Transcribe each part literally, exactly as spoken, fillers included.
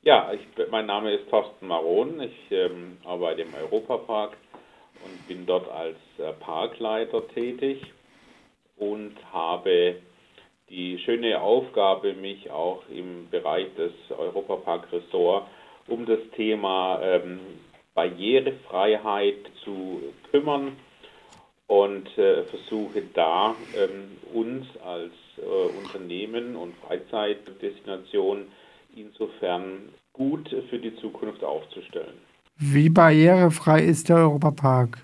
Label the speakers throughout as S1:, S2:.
S1: Ja, ich, mein Name ist Thorsten Maron. Ich ähm, arbeite im Europapark und bin dort als äh, Parkleiter tätig und habe die schöne Aufgabe, mich auch im Bereich des Europapark Ressort um das Thema ähm, Barrierefreiheit zu kümmern und äh, versuche da ähm, uns als äh, Unternehmen und Freizeitdestination insofern gut für die Zukunft aufzustellen.
S2: Wie barrierefrei ist der Europapark?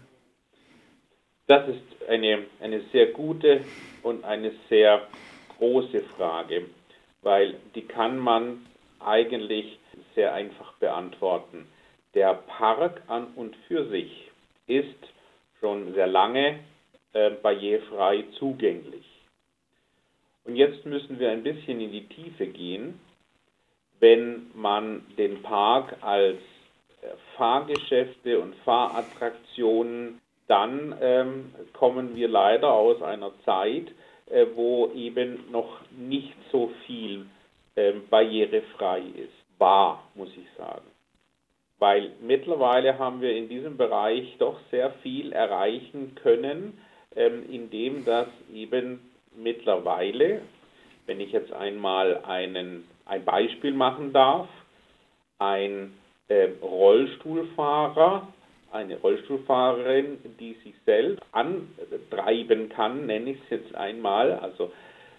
S1: Das ist eine, eine sehr gute und eine sehr große Frage, weil die kann man eigentlich sehr einfach beantworten. Der Park an und für sich ist schon sehr lange äh, barrierefrei zugänglich. Und jetzt müssen wir ein bisschen in die Tiefe gehen, wenn man den Park als äh, Fahrgeschäfte und Fahrattraktionen, dann ähm, kommen wir leider aus einer Zeit, äh, wo eben noch nicht so viel ähm, barrierefrei ist. War, muss ich sagen. Weil mittlerweile haben wir in diesem Bereich doch sehr viel erreichen können, ähm, indem das eben mittlerweile, wenn ich jetzt einmal einen, ein Beispiel machen darf, ein äh, Rollstuhlfahrer, eine Rollstuhlfahrerin, die sich selbst antreiben kann, nenne ich es jetzt einmal, also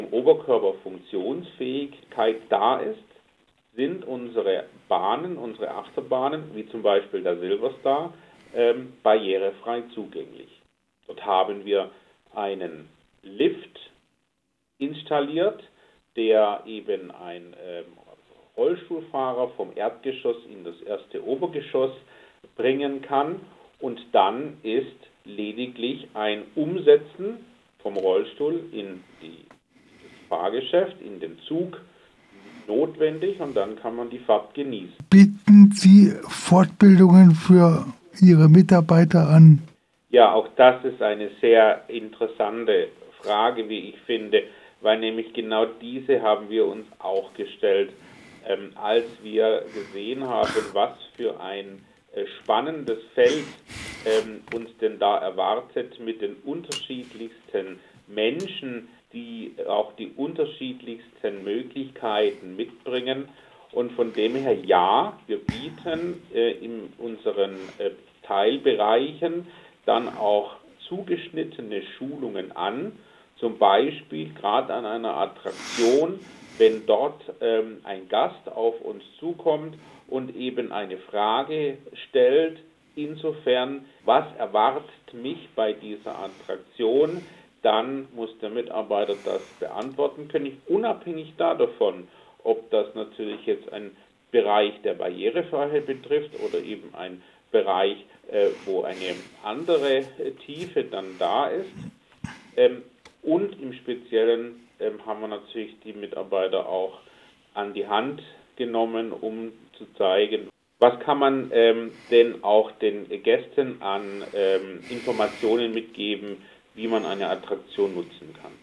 S1: Oberkörperfunktionsfähigkeit da ist, sind unsere Bahnen, unsere Achterbahnen, wie zum Beispiel der Silverstar, ähm, barrierefrei zugänglich. Dort haben wir einen Lift installiert, der eben ein ähm, Rollstuhlfahrer vom Erdgeschoss in das erste Obergeschoss bringen kann, und dann ist lediglich ein Umsetzen vom Rollstuhl in die, das Fahrgeschäft, in den Zug notwendig, und dann kann man die Fahrt genießen.
S2: Bieten Sie Fortbildungen für Ihre Mitarbeiter an?
S1: Ja, auch das ist eine sehr interessante Frage, wie ich finde, weil nämlich genau diese haben wir uns auch gestellt, ähm, als wir gesehen haben, was für ein äh, spannendes Feld ähm, uns denn da erwartet mit den unterschiedlichsten Menschen, die auch die unterschiedlichsten Möglichkeiten mitbringen. Und von dem her, ja, wir bieten äh, in unseren äh, Teilbereichen dann auch zugeschnittene Schulungen an, zum Beispiel gerade an einer Attraktion, wenn dort ähm, ein Gast auf uns zukommt und eben eine Frage stellt, insofern, was erwartet mich bei dieser Attraktion, dann muss der Mitarbeiter das beantworten können, unabhängig davon, ob das natürlich jetzt ein Bereich der Barrierefreiheit betrifft oder eben ein Bereich, äh, wo eine andere äh, Tiefe dann da ist. Ähm, und im Speziellen ähm, haben wir natürlich die Mitarbeiter auch an die Hand genommen, um zu zeigen, was kann man ähm, denn auch den Gästen an ähm, Informationen mitgeben, wie man eine Attraktion nutzen kann.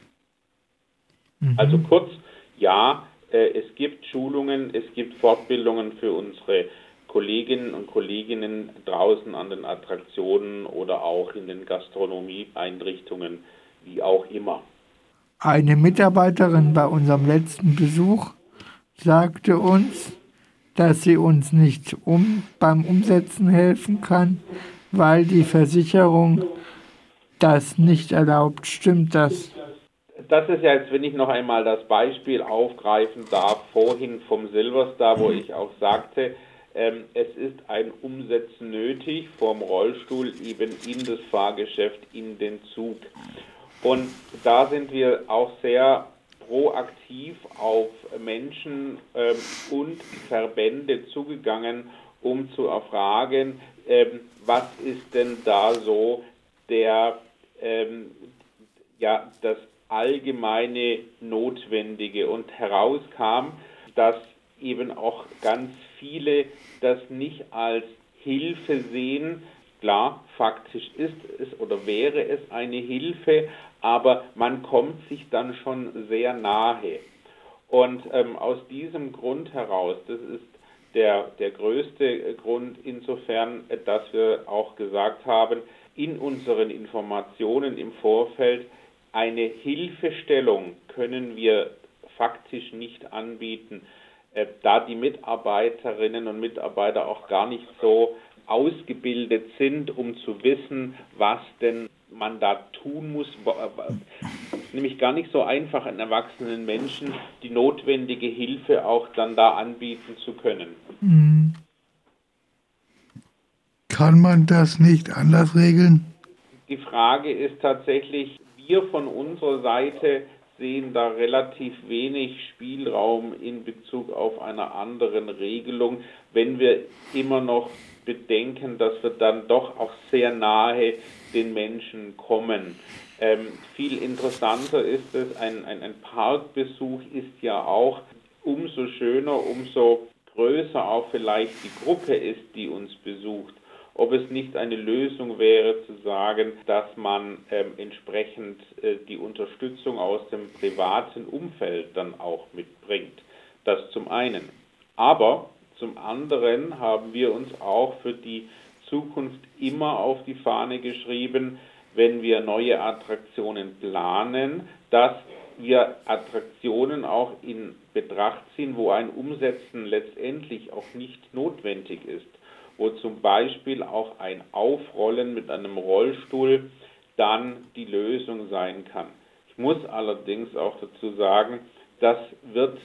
S1: Also
S2: Mhm.
S1: kurz, ja, äh, es gibt Schulungen, es gibt Fortbildungen für unsere Kolleginnen und Kolleginnen draußen an den Attraktionen oder auch in den Gastronomieeinrichtungen, wie auch immer.
S2: Eine Mitarbeiterin bei unserem letzten Besuch sagte uns, dass sie uns nicht um, beim Umsetzen helfen kann, weil die Versicherung das nicht erlaubt. Stimmt das?
S1: Das ist ja jetzt, wenn ich noch einmal das Beispiel aufgreifen darf, vorhin vom Silverstar, wo ich auch sagte, ähm, es ist ein Umsetzen nötig vom Rollstuhl eben in das Fahrgeschäft, in den Zug. Und da sind wir auch sehr proaktiv auf Menschen ähm, und Verbände zugegangen, um zu erfragen, ähm, was ist denn da so der, ähm, ja, das allgemeine Notwendige. Und herauskam, dass eben auch ganz viele das nicht als Hilfe sehen. Klar, faktisch ist es oder wäre es eine Hilfe, aber man kommt sich dann schon sehr nahe. Und ähm, aus diesem Grund heraus, das ist der, der größte Grund insofern, dass wir auch gesagt haben, in unseren Informationen im Vorfeld eine Hilfestellung können wir faktisch nicht anbieten, äh, da die Mitarbeiterinnen und Mitarbeiter auch gar nicht so ausgebildet sind, um zu wissen, was denn man da tun muss. Es ist nämlich gar nicht so einfach, einen erwachsenen Menschen die notwendige Hilfe auch dann da anbieten zu können.
S3: Mhm. Kann man das nicht anders regeln?
S1: Die Frage ist tatsächlich, wir von unserer Seite sehen da relativ wenig Spielraum in Bezug auf einer anderen Regelung, wenn wir immer noch bedenken, dass wir dann doch auch sehr nahe den Menschen kommen. Ähm, viel interessanter ist es, ein, ein, ein Parkbesuch ist ja auch umso schöner, umso größer auch vielleicht die Gruppe ist, die uns besucht. Ob es nicht eine Lösung wäre, zu sagen, dass man ähm, entsprechend äh, die Unterstützung aus dem privaten Umfeld dann auch mitbringt. Das zum einen. Aber zum anderen haben wir uns auch für die Zukunft immer auf die Fahne geschrieben, wenn wir neue Attraktionen planen, dass wir Attraktionen auch in Betracht ziehen, wo ein Umsetzen letztendlich auch nicht notwendig ist, wo zum Beispiel auch ein Aufrollen mit einem Rollstuhl dann die Lösung sein kann. Ich muss allerdings auch dazu sagen, das wird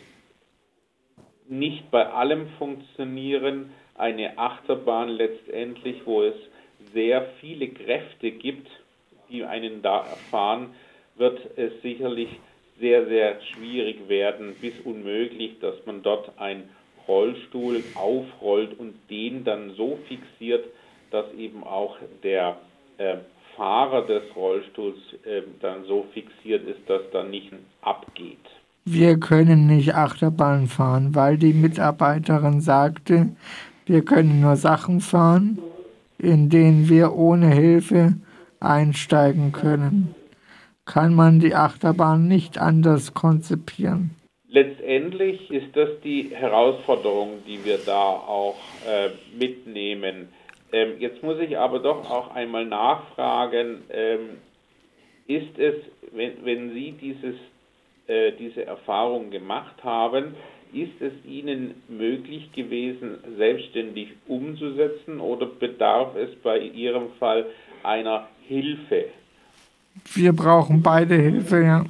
S1: nicht bei allem funktionieren. Eine Achterbahn letztendlich, wo es sehr viele Kräfte gibt, die einen da erfahren, wird es sicherlich sehr, sehr schwierig werden, bis unmöglich, dass man dort ein Rollstuhl aufrollt und den dann so fixiert, dass eben auch der äh, Fahrer des Rollstuhls äh, dann so fixiert ist, dass dann nicht abgeht.
S2: Wir können nicht Achterbahn fahren, weil die Mitarbeiterin sagte, wir können nur Sachen fahren, in denen wir ohne Hilfe einsteigen können. Kann man die Achterbahn nicht anders konzipieren?
S1: Letztendlich ist das die Herausforderung, die wir da auch äh, mitnehmen. Ähm, jetzt muss ich aber doch auch einmal nachfragen, ähm, ist es, wenn, wenn Sie dieses, äh, diese Erfahrung gemacht haben, ist es Ihnen möglich gewesen, selbstständig umzusetzen oder bedarf es bei Ihrem Fall einer Hilfe?
S2: Wir brauchen beide Hilfe, ja.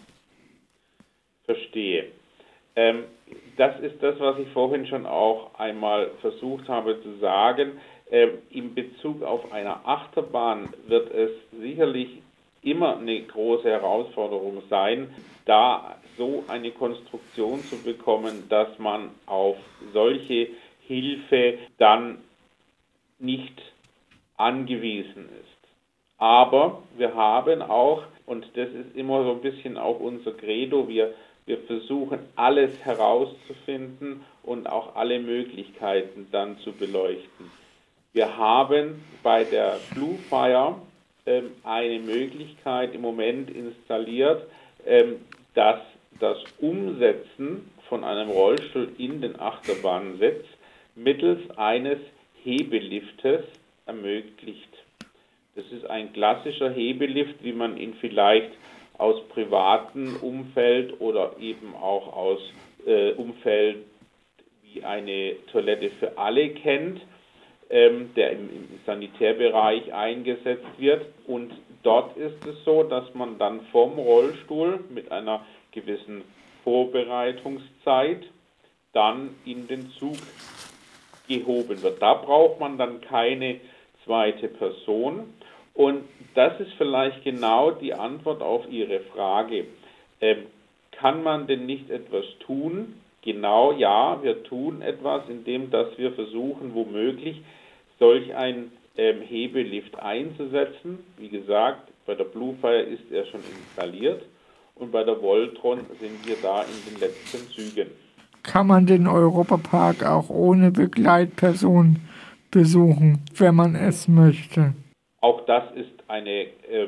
S1: Verstehe. Ähm, das ist das, was ich vorhin schon auch einmal versucht habe zu sagen. Ähm, in Bezug auf eine Achterbahn wird es sicherlich immer eine große Herausforderung sein, da so eine Konstruktion zu bekommen, dass man auf solche Hilfe dann nicht angewiesen ist. Aber wir haben auch, und das ist immer so ein bisschen auch unser Credo, wir, wir versuchen alles herauszufinden und auch alle Möglichkeiten dann zu beleuchten. Wir haben bei der Bluefire ähm, eine Möglichkeit im Moment installiert, ähm, dass das Umsetzen von einem Rollstuhl in den Achterbahnsitz mittels eines Hebeliftes ermöglicht. Das ist ein klassischer Hebelift, wie man ihn vielleicht aus privatem Umfeld oder eben auch aus äh, Umfeld wie eine Toilette für alle kennt, ähm, der im, im Sanitärbereich eingesetzt wird. Und dort ist es so, dass man dann vom Rollstuhl mit einer gewissen Vorbereitungszeit dann in den Zug gehoben wird. Da braucht man dann keine zweite Person. Und das ist vielleicht genau die Antwort auf Ihre Frage. Ähm, kann man denn nicht etwas tun? Genau, ja, wir tun etwas, indem dass wir versuchen, womöglich solch ein ähm, Hebelift einzusetzen. Wie gesagt, bei der Bluefire ist er schon installiert und bei der Voltron sind wir da in den letzten Zügen.
S2: Kann man den Europapark auch ohne Begleitperson besuchen, wenn man es möchte?
S1: Auch das ist eine ähm,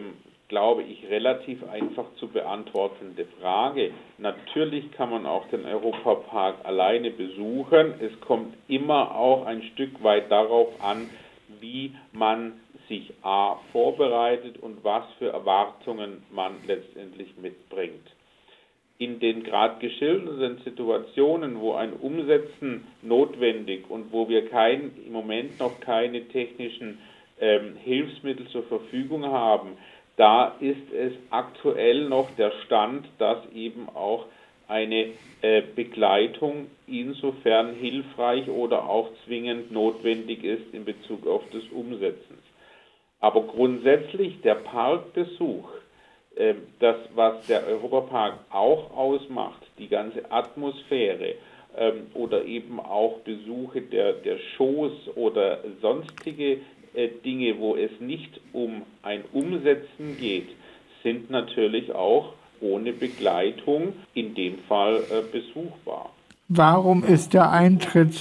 S1: glaube ich, relativ einfach zu beantwortende Frage. Natürlich kann man auch den Europapark alleine besuchen. Es kommt immer auch ein Stück weit darauf an, wie man sich A vorbereitet und was für Erwartungen man letztendlich mitbringt. In den gerade geschilderten Situationen, wo ein Umsetzen notwendig und wo wir kein, im Moment noch keine technischen ähm, Hilfsmittel zur Verfügung haben, da ist es aktuell noch der Stand, dass eben auch eine äh, Begleitung insofern hilfreich oder auch zwingend notwendig ist in Bezug auf das Umsetzen. Aber grundsätzlich der Parkbesuch, äh, das, was der Europapark auch ausmacht, die ganze Atmosphäre ähm, oder eben auch Besuche der, der Shows oder sonstige äh, Dinge, wo es nicht um ein Umsetzen geht, sind natürlich auch ohne Begleitung in dem Fall äh, besuchbar.
S2: Warum ist der Eintritt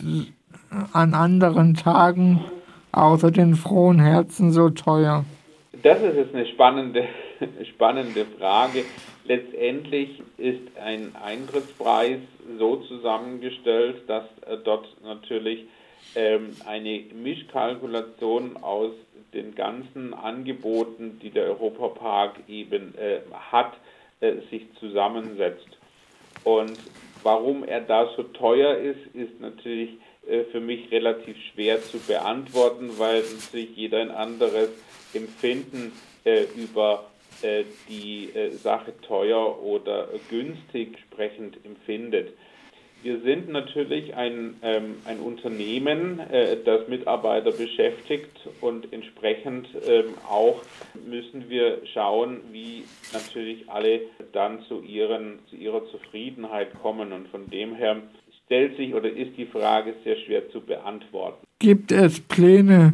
S2: an anderen Tagen außer den frohen Herzen so teuer?
S1: Das ist jetzt eine spannende, spannende Frage. Letztendlich ist ein Eintrittspreis so zusammengestellt, dass äh, dort natürlich ähm, eine Mischkalkulation aus den ganzen Angeboten, die der Europapark eben äh, hat, äh, sich zusammensetzt. Und warum er da so teuer ist, ist natürlich äh, für mich relativ schwer zu beantworten, weil natürlich jeder ein anderes Empfinden äh, über äh, die äh, Sache teuer oder günstig entsprechend empfindet. Wir sind natürlich ein, ähm, ein Unternehmen, äh, das Mitarbeiter beschäftigt und entsprechend ähm, auch müssen wir schauen, wie natürlich alle dann zu, ihren, zu ihrer Zufriedenheit kommen. Und von dem her stellt sich oder ist die Frage sehr schwer zu beantworten.
S2: Gibt es Pläne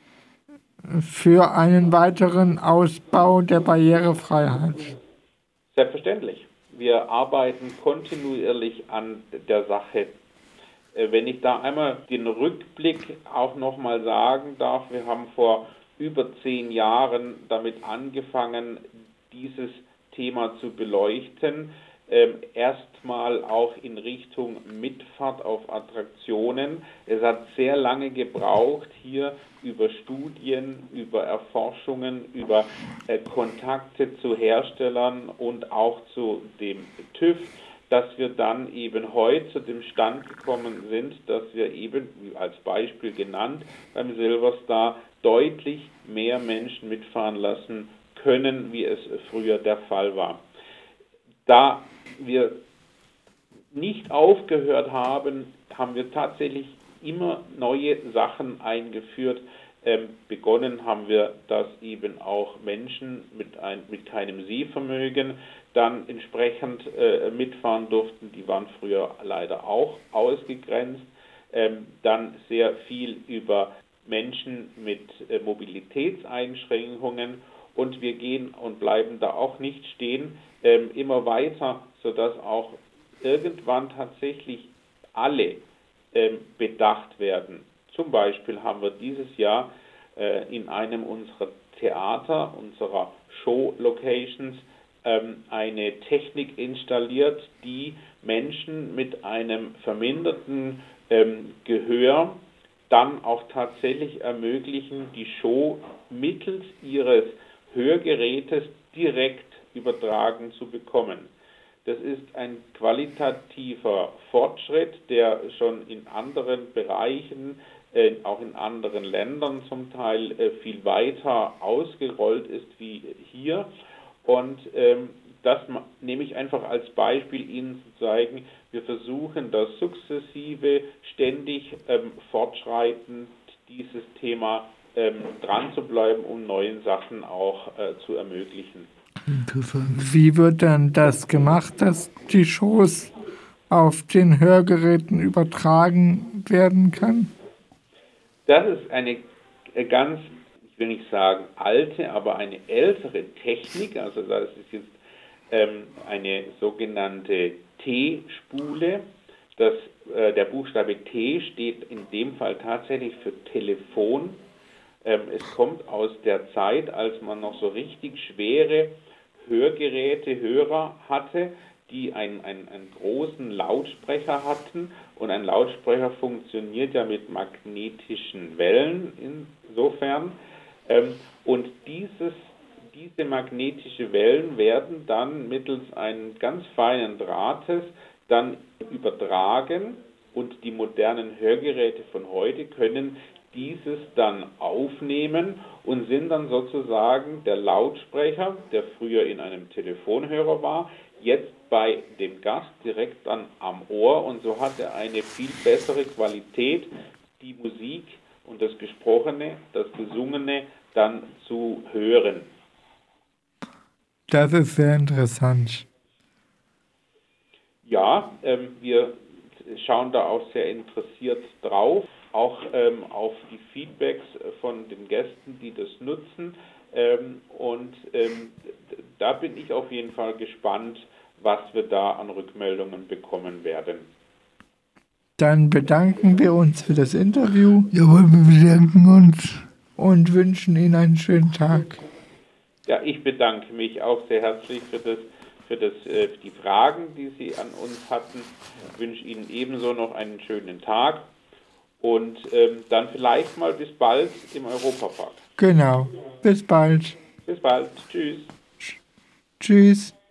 S2: für einen weiteren Ausbau der Barrierefreiheit?
S1: Selbstverständlich. Wir arbeiten kontinuierlich an der Sache. Wenn ich da einmal den Rückblick auch nochmal sagen darf, wir haben vor über zehn Jahren damit angefangen, dieses Thema zu beleuchten. Ähm, erstmal auch in Richtung Mitfahrt auf Attraktionen. Es hat sehr lange gebraucht, hier über Studien, über Erforschungen, über äh, Kontakte zu Herstellern und auch zu dem TÜV, dass wir dann eben heute zu dem Stand gekommen sind, dass wir eben, wie als Beispiel genannt, beim Silverstar deutlich mehr Menschen mitfahren lassen können, wie es früher der Fall war. Da wir nicht aufgehört haben, haben wir tatsächlich immer neue Sachen eingeführt. Ähm, begonnen haben wir, dass eben auch Menschen mit, ein, mit keinem Sehvermögen dann entsprechend äh, mitfahren durften. Die waren früher leider auch ausgegrenzt. Ähm, dann sehr viel über Menschen mit äh, Mobilitätseinschränkungen. Und wir gehen und bleiben da auch nicht stehen, ähm, immer weiter, sodass auch irgendwann tatsächlich alle ähm, bedacht werden. Zum Beispiel haben wir dieses Jahr äh, in einem unserer Theater, unserer Show-Locations, ähm, eine Technik installiert, die Menschen mit einem verminderten ähm, Gehör dann auch tatsächlich ermöglichen, die Show mittels ihres Hörgerätes direkt übertragen zu bekommen. Das ist ein qualitativer Fortschritt, der schon in anderen Bereichen, äh, auch in anderen Ländern zum Teil äh, viel weiter ausgerollt ist wie hier. Und ähm, das nehme ich einfach als Beispiel, Ihnen zu zeigen, wir versuchen das sukzessive, ständig ähm, fortschreitend dieses Thema ähm, dran zu bleiben, um neuen Sachen auch äh, zu ermöglichen.
S3: Interessant.
S2: Wie wird dann das gemacht, dass die Shows auf den Hörgeräten übertragen werden kann?
S1: Das ist eine ganz, ich will nicht sagen alte, aber eine ältere Technik. Also das ist jetzt ähm, eine sogenannte T-Spule. Das, äh, der Buchstabe T steht in dem Fall tatsächlich für Telefon. Ähm, es kommt aus der Zeit, als man noch so richtig schwere Hörgeräte, Hörer hatte, die einen, einen, einen großen Lautsprecher hatten. Und ein Lautsprecher funktioniert ja mit magnetischen Wellen insofern. Ähm, und dieses, diese magnetische Wellen werden dann mittels eines ganz feinen Drahtes dann übertragen, und die modernen Hörgeräte von heute können dieses dann aufnehmen und sind dann sozusagen der Lautsprecher, der früher in einem Telefonhörer war, jetzt bei dem Gast direkt dann am Ohr, und so hat er eine viel bessere Qualität, die Musik und das Gesprochene, das Gesungene dann zu hören.
S2: Das ist sehr interessant.
S1: Ja, ähm, wir schauen da auch sehr interessiert drauf, auch ähm, auf die Feedbacks von den Gästen, die das nutzen. Ähm, und ähm, da bin ich auf jeden Fall gespannt, was wir da an Rückmeldungen bekommen werden.
S2: Dann bedanken wir uns für das Interview.
S3: Jawohl, wir bedanken uns.
S2: Und wünschen Ihnen einen schönen Tag.
S1: Ja, ich bedanke mich auch sehr herzlich für das, für das, äh, für die Fragen, die Sie an uns hatten. Ich wünsche Ihnen ebenso noch einen schönen Tag und ähm, dann vielleicht mal bis bald im Europapark.
S2: Genau. Bis bald.
S1: Bis bald. Tschüss.
S2: Tschüss.